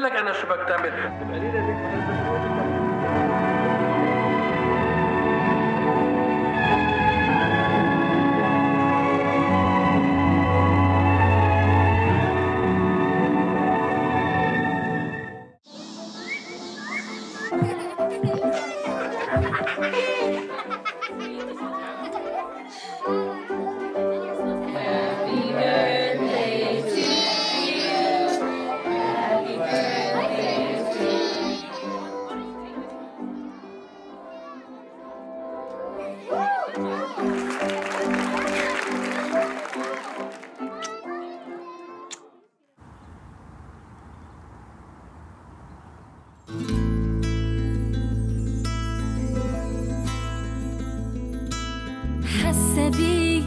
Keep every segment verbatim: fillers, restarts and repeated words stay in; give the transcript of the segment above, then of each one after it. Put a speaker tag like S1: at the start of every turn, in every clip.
S1: لك انا شو بدك تعمل؟ تبقى لي لك
S2: حاسة بيك،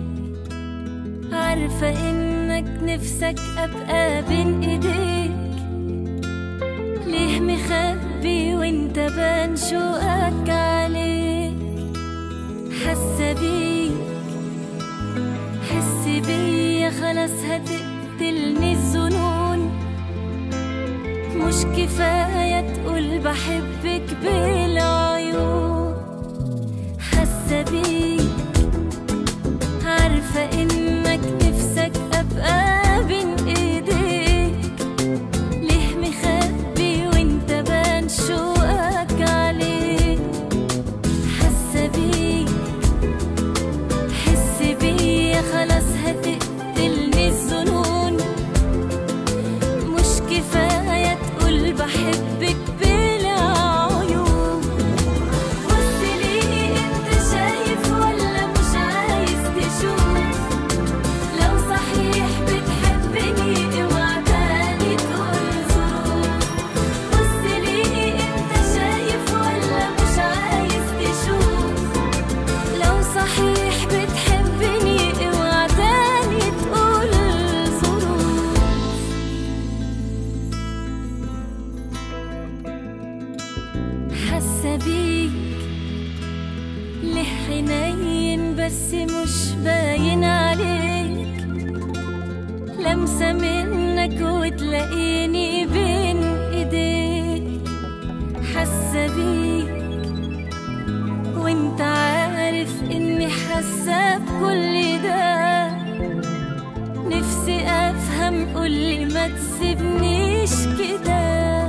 S2: عارفة إنك نفسك أبقى بين إيديك. ليه مخبي وإنت بان شوقك عليك؟ حاسة بيك، حس بيا خلاص هتقتلني الظنون. مش كفاية تقول بحبك بالعيون. حاسة بيك، عارفة إنك نفسك أبقى بين إيديك. ليه مخبي وإنت بان شوقك عليك؟ حاسة بيك، حس بيا خلاص هتقتلني الظنون. مش كفاية تقول بحبك بالعيون. بص ليه انت شايف ولا مش عايز تشوف؟ لو صحيح بتحبني اوعى تاني تقول ظروف. بص ليه انت شايف ولا مش عايز تشوف؟ لو صحيح بتحبني اوعى تاني تقول ظروف. حاسة بيك، ليه حنين بس مش باين عليك. لمسة منك وتلاقيني بين ايديك. حاسة بيك وانت عارف اني حاسة بكل ده. نفسي افهم، قولي ما تسيبنيش كده.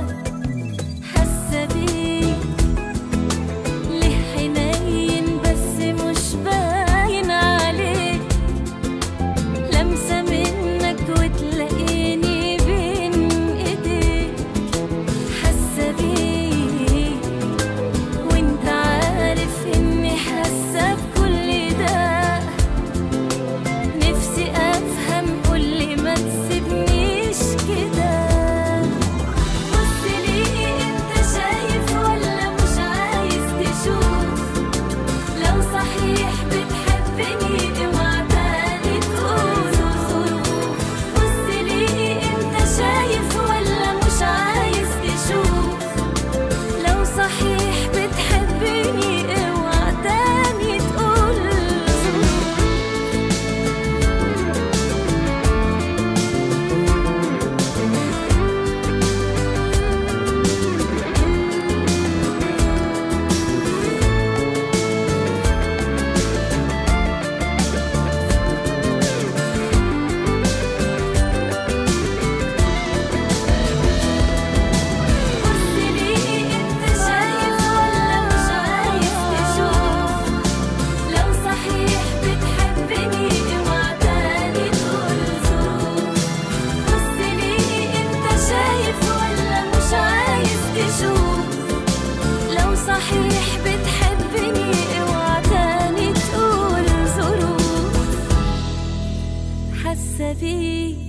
S2: حاسة بيك، ليه حنين بس مش باين عليك. لمسة منك وتلاقيني بين ايديك. حاسة بيك وانت عارف اني حاسة بكل ده. نفسي افهم، قولي ما تسيبنيش كده. بص ليه انت شايف ولا مش عايز تشوف؟ لو صحيح بتحبني اوعى تاني تقول ظروف. بص ليه انت شايف ولا مش عايز تشوف؟ لو صحيح بتحبني اوعى تاني تقول ظروف. بص ليه انت شايف ولا مش عايز تشوف؟ لو صحيح بتحبني اوعى تاني تقول ظروف. بص ليه انت شايف ولا مش عايز تشوف؟ لو صحيح بتحبني اوعى تاني تقول ظروف. حاسة بيك.